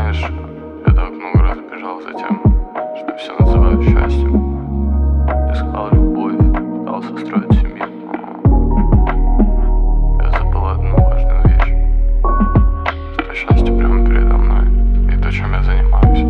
Знаешь, я так много раз бежал за тем, что все называют счастьем. Искал любовь, пытался строить семью. Я забыл одну важную вещь, что счастье прямо передо мной, и то, чем я занимаюсь.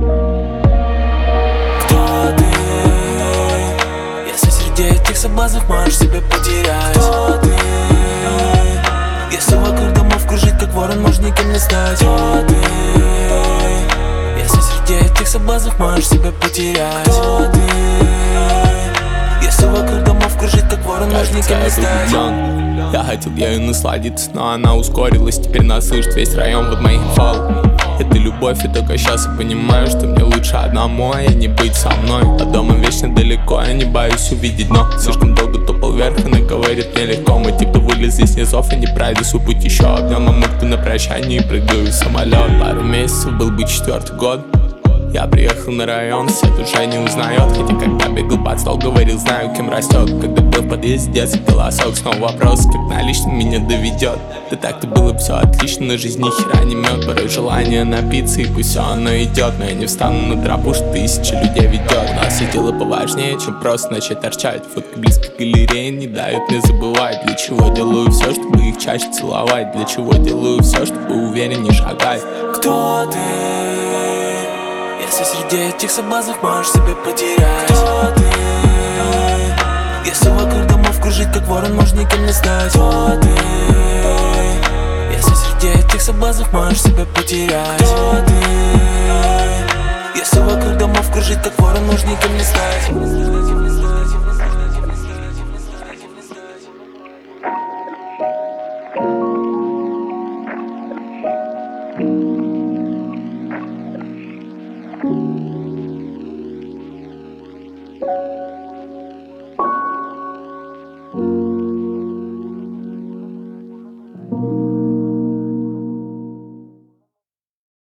Кто ты? Если среди этих соблазнов можешь себя потерять? Кто ты? Если вокруг домов кружить, как ворон, можно никем не стать. Кто ты? Если среди этих соблазнов можешь себя потерять? Кто ты? Если вокруг домов кружить, как ворон, можно никем не стать. Я хотел ею насладиться, но она ускорилась. Теперь нас слышит весь район, вот мои фол. Это любовь, и только сейчас я понимаю, что мне лучше одному, а не быть со мной. А дома вечно далеко, я не боюсь увидеть дно. Слишком долго топал вверх, она говорит мне легко. Мы те, кто вылез из низов и не пройдет свой путь еще огнем. А мы на прощание прыгаю в самолет. Пару месяцев был бы 4-й год. Я приехал на район, сосед уже не узнает. Хотя когда бегал под стол, говорил, знаю, кем растет. Когда был в подъезде, детский голосок. Снова вопрос, как на личном меня доведет. Да так-то было все отлично, но жизнь ни хера не мед. Порой желание напиться, и пусть все оно идет. Но я не встану на тропу, что тысячи людей ведет. У нас есть дело поважнее, чем просто начать торчать. Фотки близко к галерее не дают мне забывать. Для чего делаю все, чтобы их чаще целовать. Для чего делаю все, чтобы увереннее шагать. Кто ты? Если среди этих соблазнов можешь себя потерять? Кто ты? Если вокруг домов кружить, как ворон, можно никем не стать. Кто ты? Если среди этих соблазнов можешь себя потерять? Кто ты? Если вокруг домов кружить, как ворон, можно никем не стать.